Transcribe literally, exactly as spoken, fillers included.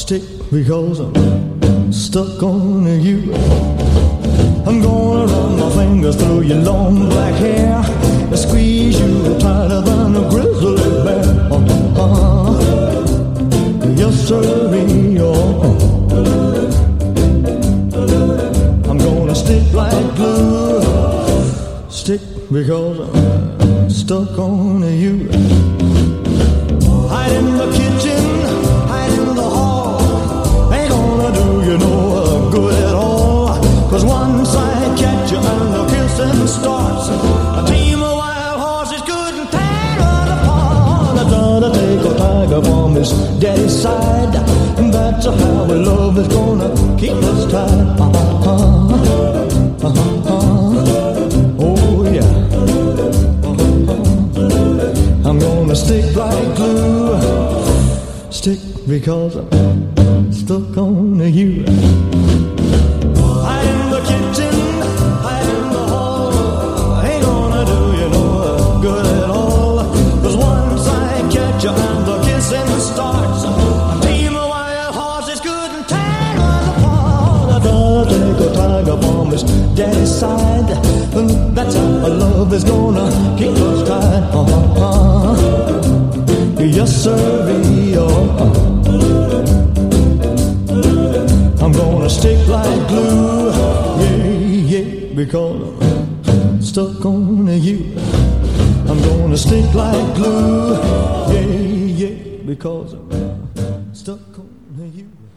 stick because I'm stuck on you. I'm gonna run my fingers through your long black hair and squeeze you tighter than a grizzly bear. Uh-huh. Yes, sirree, oh. I'm gonna stick like glue, stick because I'm stuck on you. Hide in the kitchen, hide in the hall, ain't gonna do you no good at all. Cause once I catch you and the kissing starts, a team of wild horses couldn't tear us apart. I gotta take a tiger from his daddy's side, and that's how our love is gonna keep us tied. Uh-huh, uh-huh, uh-huh. Oh yeah. Uh-huh. I'm gonna stick like glue, stick because I'm stuck on you. Hide in the kitchen, hide in the hall, ain't gonna do you no good at all. Cause once I catch you and the kissing starts, a team of wild horses couldn't tear us apart. I gotta take a tiger from his daddy's side, and that's how our love is gonna keep us tied. Uh-huh. Yes, sirree, oh. I'm gonna stick like glue, yeah, yeah, because I'm stuck on you. I'm gonna stick like glue, yeah, yeah, because I'm stuck on you.